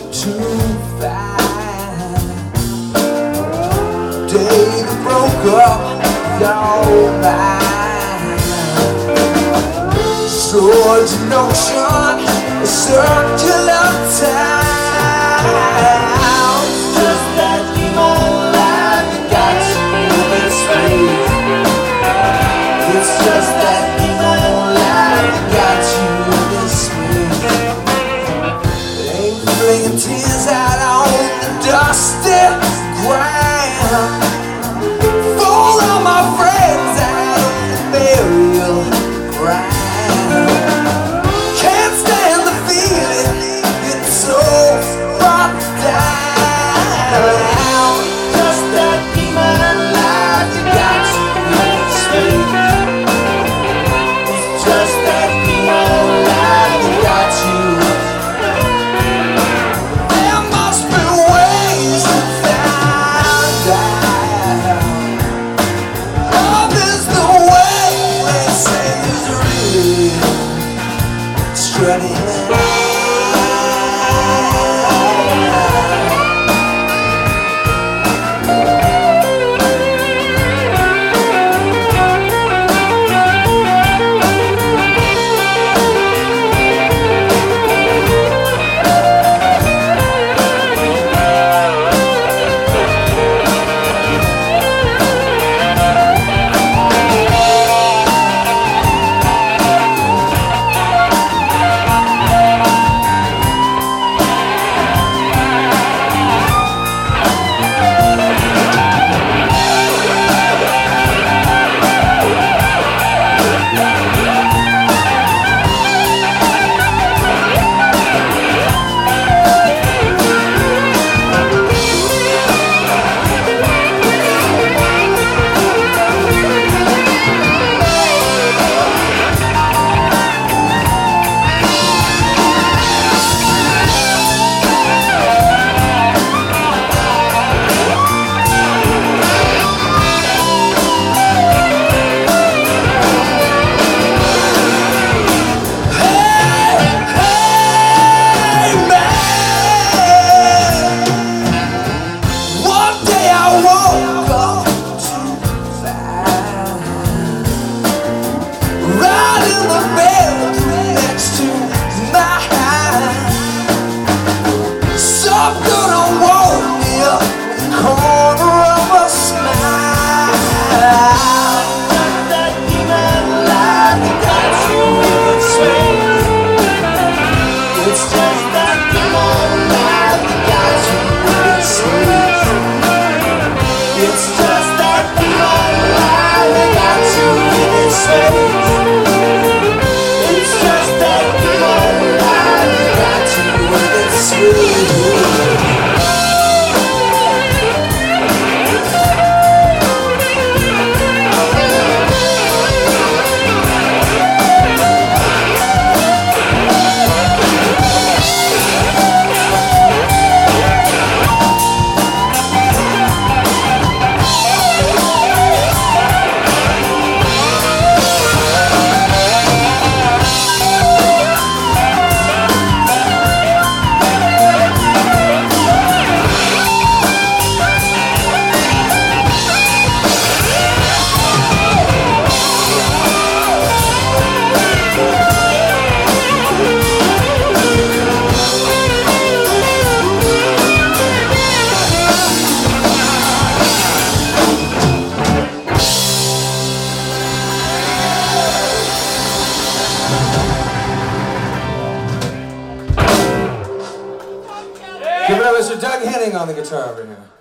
too fast. Day that broke up your mind. Swords in ocean, a circular town. Just that evil life that got you this way. It's just that evil life that got you this way. Ain't flinging tears out on the dusty ground. Full of my friends out on the burial ground. Can't stand the feeling, it's so far down. Just that demon life that got you this way. It's just that demon life that got you. There must be ways to find out. Love is the way they say is real. Strutting Give it up, Mr. Doug Henning on the guitar over here.